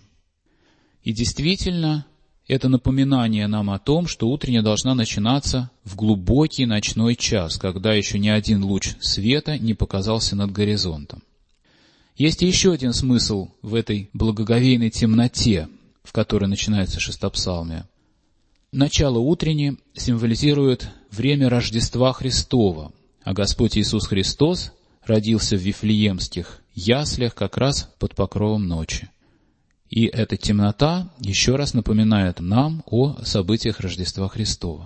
И действительно, это напоминание нам о том, что утренняя должна начинаться в глубокий ночной час, когда еще ни один луч света не показался над горизонтом. Есть еще один смысл в этой благоговейной темноте, в которой начинается шестопсалмие. Начало утреннее символизирует время Рождества Христова, а Господь Иисус Христос родился в Вифлеемских яслях как раз под покровом ночи. И эта темнота еще раз напоминает нам о событиях Рождества Христова.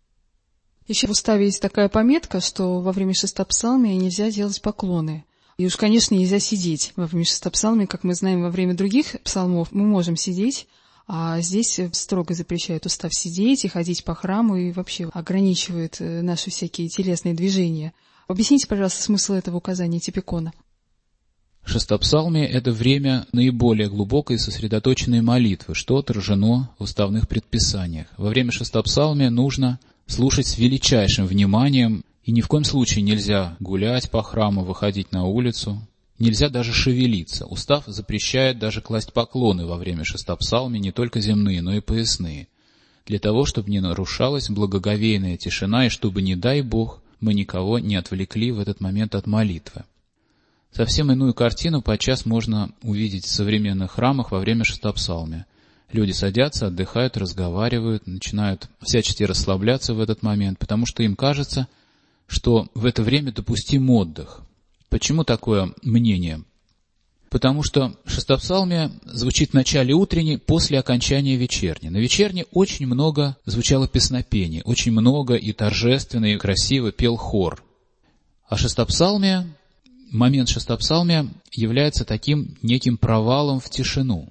Еще в уставе есть такая пометка, что во время шестопсалмия нельзя делать поклоны. И уж, конечно, нельзя сидеть во время шестопсалмия, как мы знаем, во время других псалмов мы можем сидеть, а здесь строго запрещает устав сидеть и ходить по храму и вообще ограничивает наши всякие телесные движения. Объясните, пожалуйста, смысл этого указания Типикона. Шестопсалмие – это время наиболее глубокой и сосредоточенной молитвы, что отражено в уставных предписаниях. Во время шестопсалмия нужно слушать с величайшим вниманием, и ни в коем случае нельзя гулять по храму, выходить на улицу, нельзя даже шевелиться. Устав запрещает даже класть поклоны во время шестопсалмия, не только земные, но и поясные, для того, чтобы не нарушалась благоговейная тишина и чтобы, не дай Бог, мы никого не отвлекли в этот момент от молитвы. Совсем иную картину подчас можно увидеть в современных храмах во время шестопсалмия. Люди садятся, отдыхают, разговаривают, начинают всячески расслабляться в этот момент, потому что им кажется, что в это время допустим отдых. Почему такое мнение? Потому что шестопсалмие звучит в начале утренней, после окончания вечерней. На вечерней очень много звучало песнопений, очень много и торжественно, и красиво пел хор. А шестопсалмие, момент шестопсалмия является таким неким провалом в тишину.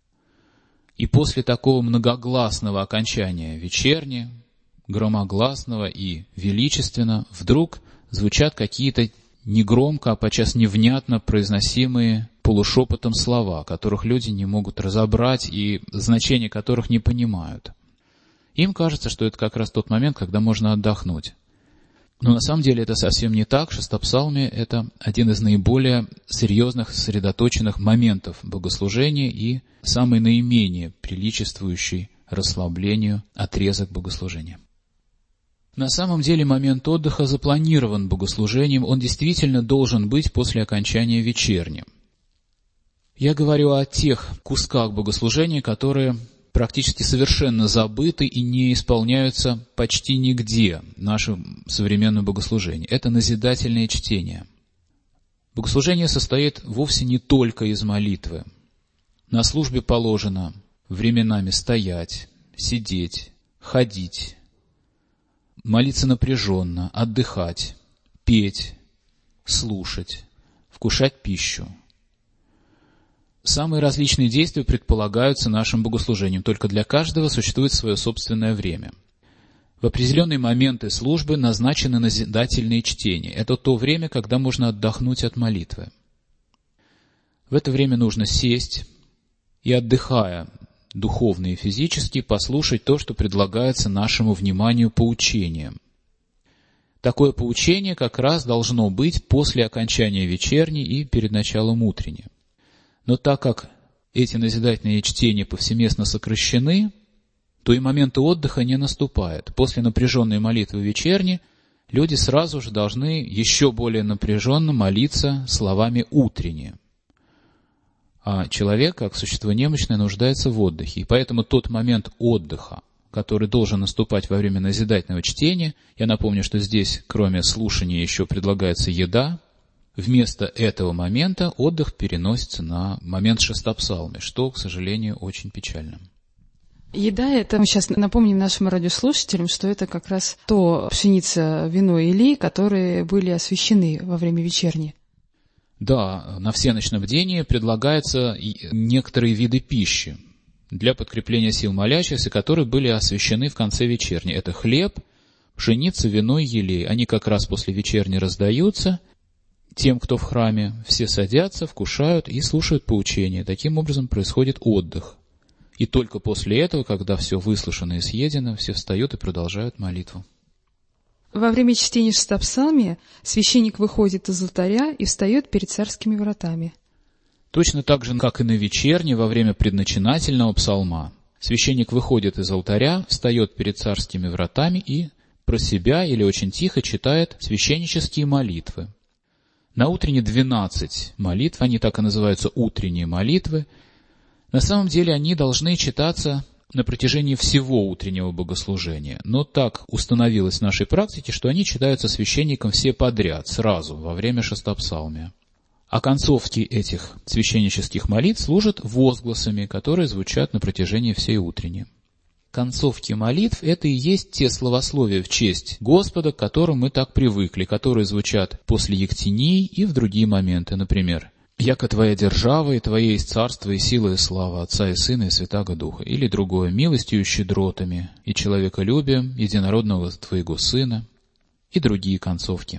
И после такого многогласного окончания вечерни, громогласного и величественно, вдруг звучат какие-то негромко, а подчас невнятно произносимые полушепотом слова, которых люди не могут разобрать и значение которых не понимают. Им кажется, что это как раз тот момент, когда можно отдохнуть. Но на самом деле это совсем не так. Шестопсалмие — это один из наиболее серьезных, сосредоточенных моментов богослужения и самый наименее приличествующий расслаблению отрезок богослужения. На самом деле момент отдыха запланирован богослужением, он действительно должен быть после окончания вечерни. Я говорю о тех кусках богослужения, которые практически совершенно забыты и не исполняются почти нигде в нашем современном богослужении. Это назидательные чтения. Богослужение состоит вовсе не только из молитвы. На службе положено временами стоять, сидеть, ходить, молиться напряженно, отдыхать, петь, слушать, вкушать пищу. Самые различные действия предполагаются нашим богослужением, только для каждого существует свое собственное время. В определенные моменты службы назначены назидательные чтения. Это то время, когда можно отдохнуть от молитвы. В это время нужно сесть и, отдыхая духовно и физически, послушать то, что предлагается нашему вниманию поучением. Такое поучение как раз должно быть после окончания вечерни и перед началом утренней. Но так как эти назидательные чтения повсеместно сокращены, то и момента отдыха не наступает. После напряженной молитвы вечерни люди сразу же должны еще более напряженно молиться словами утренние. А человек, как существо немощное, нуждается в отдыхе. И поэтому тот момент отдыха, который должен наступать во время назидательного чтения, я напомню, что здесь, кроме слушания, еще предлагается еда, вместо этого момента отдых переносится на момент шестопсалмия, что, к сожалению, очень печально. Еда — это, мы сейчас напомним нашим радиослушателям, что это как раз то пшеница, вино и илей, которые были освящены во время вечерни. Да, на всеночном бдении предлагаются некоторые виды пищи для подкрепления сил молящихся, которые были освящены в конце вечерни. Это хлеб, пшеница, вино и елей. Они как раз после вечерни раздаются тем, кто в храме. Все садятся, вкушают и слушают поучения. Таким образом происходит отдых. И только после этого, когда все выслушано и съедено, все встают и продолжают молитву. Во время чтения шестопсалмия священник выходит из алтаря и встает перед царскими вратами. Точно так же, как и на вечерне, во время предначинательного псалма. Священник выходит из алтаря, встает перед царскими вратами и про себя или очень тихо читает священнические молитвы. На утренне двенадцать молитв, они так и называются утренние молитвы. На самом деле они должны читаться на протяжении всего утреннего богослужения. Но так установилось в нашей практике, что они читаются священником все подряд, сразу, во время шестопсалмия. А концовки этих священнических молитв служат возгласами, которые звучат на протяжении всей утренней. Концовки молитв — это и есть те словословия в честь Господа, к которым мы так привыкли, которые звучат после ектении и в другие моменты, например, «Яко Твоя держава, и Твое есть царство, и сила, и слава Отца и Сына, и Святаго Духа». Или другое, «Милостью и щедротами, и человеколюбием единородного Твоего Сына», и другие концовки.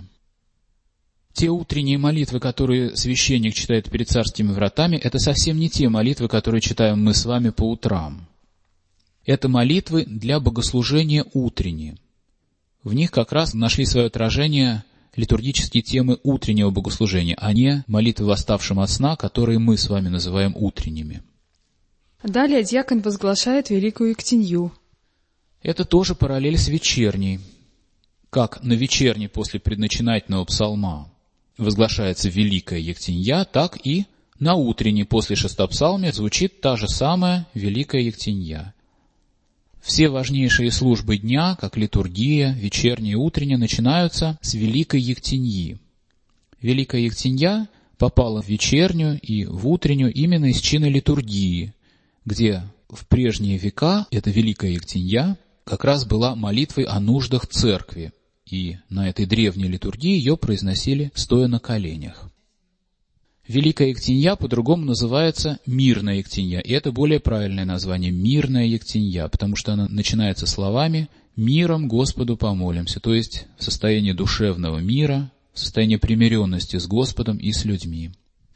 Те утренние молитвы, которые священник читает перед царскими вратами, это совсем не те молитвы, которые читаем мы с вами по утрам. Это молитвы для богослужения утренние. В них как раз нашли свое отражение литургические темы утреннего богослужения, а не молитвы восставшим от сна, которые мы с вами называем утренними. Далее диакон возглашает великую ектенью. Это тоже параллель с вечерней. Как на вечерней после предначинательного псалма возглашается великая ектенья, так и на утренней после шестопсалмия звучит та же самая великая ектенья. Все важнейшие службы дня, как литургия, вечерняя и утренняя, начинаются с Великой Ектеньи. Великая Ектенья попала в вечернюю и в утреннюю именно из чина литургии, где в прежние века эта Великая Ектенья как раз была молитвой о нуждах церкви, и на этой древней литургии ее произносили стоя на коленях. Великая Ектенья по-другому называется Мирная Ектенья, и это более правильное название — Мирная Ектенья, потому что она начинается словами «Миром Господу помолимся», то есть в состоянии душевного мира, в состоянии примиренности с Господом и с людьми.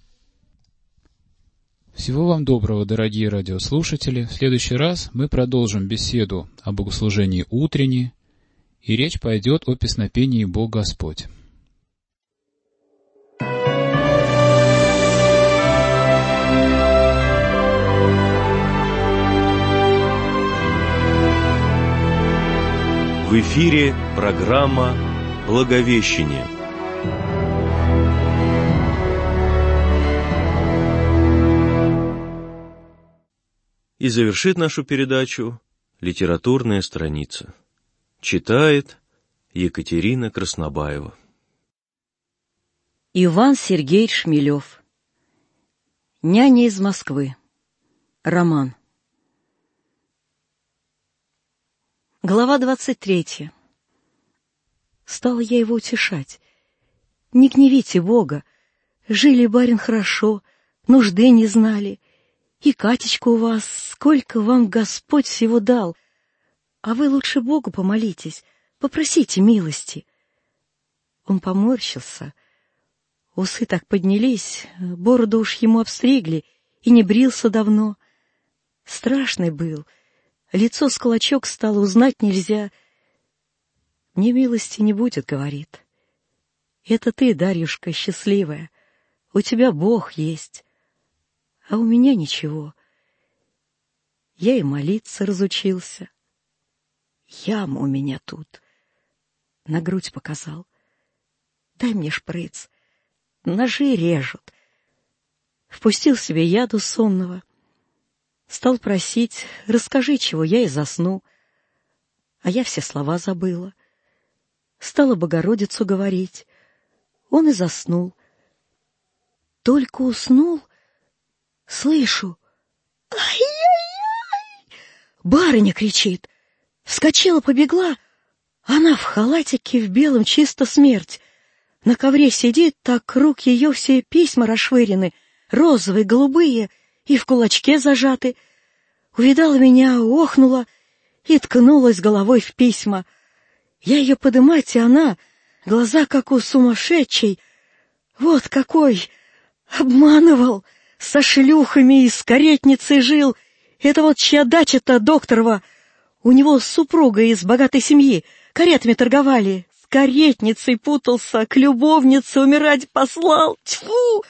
Всего вам доброго, дорогие радиослушатели. В следующий раз мы продолжим беседу о богослужении утренней и речь пойдет о песнопении «Бог Господь». В эфире программа «Благовещение». И завершит нашу передачу литературная страница. Читает Екатерина Краснобаева. Иван Сергеевич Шмелев. «Няня из Москвы». Роман. Глава двадцать третья. Стала я его утешать. Не гневите Бога. Жили, барин, хорошо, нужды не знали. И Катечка у вас, сколько вам Господь всего дал. А вы лучше Богу помолитесь, попросите милости. Он поморщился. Усы так поднялись, бороду уж ему обстригли, и не брился давно. Страшный был. Лицо с клочок стало, узнать нельзя. «Мне милости не будет», — говорит. «Это ты, Дарьюшка, счастливая. У тебя Бог есть, а у меня ничего. Я и молиться разучился. Яма у меня тут». На грудь показал. «Дай мне шприц. Ножи режут». Впустил себе яду сонного. Стал просить: расскажи, чего, я и засну. А я все слова забыла. Стала Богородицу говорить. Он и заснул. Только уснул, слышу: ай-яй-яй! Барыня кричит. Вскочила, побегла. Она в халатике, в белом, чисто смерть. На ковре сидит, так рук ее все письма расшвырены, розовые, голубые, и в кулачке зажаты. Увидала меня, охнула и ткнулась головой в письма. Я ее подымать, и она, глаза как у сумасшедшей. Вот какой! Обманывал, со шлюхами и с каретницей жил. Это вот чья дача-то, докторова. У него супруга из богатой семьи, каретами торговали. С каретницей путался, к любовнице умирать послал. Тьфу!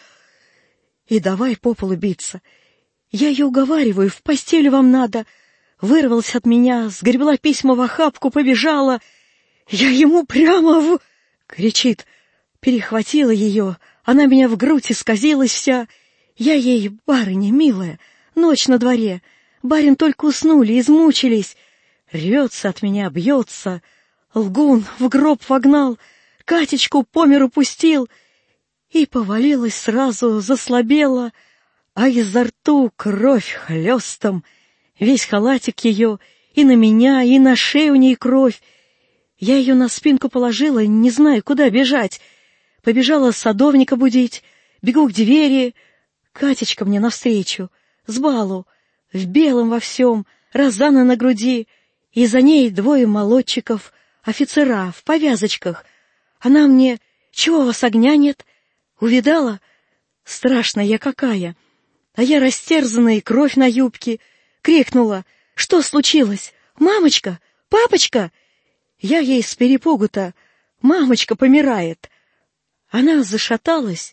И давай по полу биться. Я ее уговариваю, в постель вам надо. Вырвалась от меня, сгребла письма в охапку, побежала. Я ему прямо в... Кричит. Перехватила ее. Она меня в грудь исказилась вся. Я ей: барыня милая, ночь на дворе. Барин только уснули, измучились. Рвется от меня, бьется. Лгун в гроб вогнал. Катечку по миру пустил. И повалилась сразу, заслабела, а изо рту кровь хлестом. Весь халатик ее, и на меня, и на шею у ней кровь. Я ее на спинку положила, не знаю, куда бежать. Побежала садовника будить, бегу к двери. Катечка мне навстречу, с балу, в белом во всем, розана на груди, и за ней двое молодчиков, офицера, в повязочках. Она мне: чего у вас огня нет? Увидала? Страшная я какая. А я растерзанная, кровь на юбке. Крикнула: что случилось? Мамочка? Папочка? Я ей с перепугу-то: мамочка помирает. Она зашаталась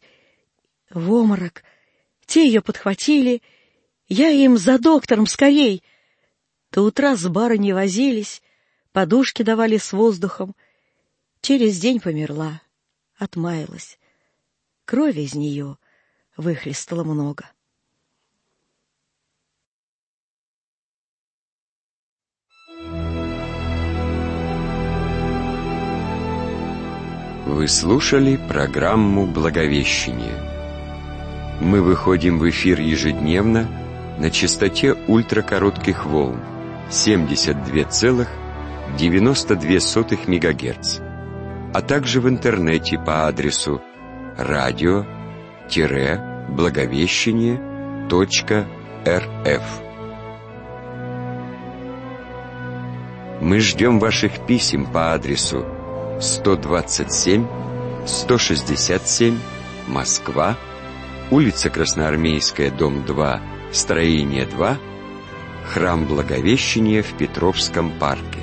в обморок. Те ее подхватили. Я им: за доктором скорей. До утра с барыней возились, подушки давали с воздухом. Через день померла, отмаялась. Крови из нее выхлестало много. Вы слушали программу «Благовещение». Мы выходим в эфир ежедневно на частоте ультракоротких волн семьдесят два целых девяносто две сотых мегагерц, а также в интернете по адресу радио-благовещение точка рф. Мы ждем ваших писем по адресу сто двадцать семь сто шестьдесят семь, Москва, улица Красноармейская, дом два, строение два, храм Благовещения в Петровском парке.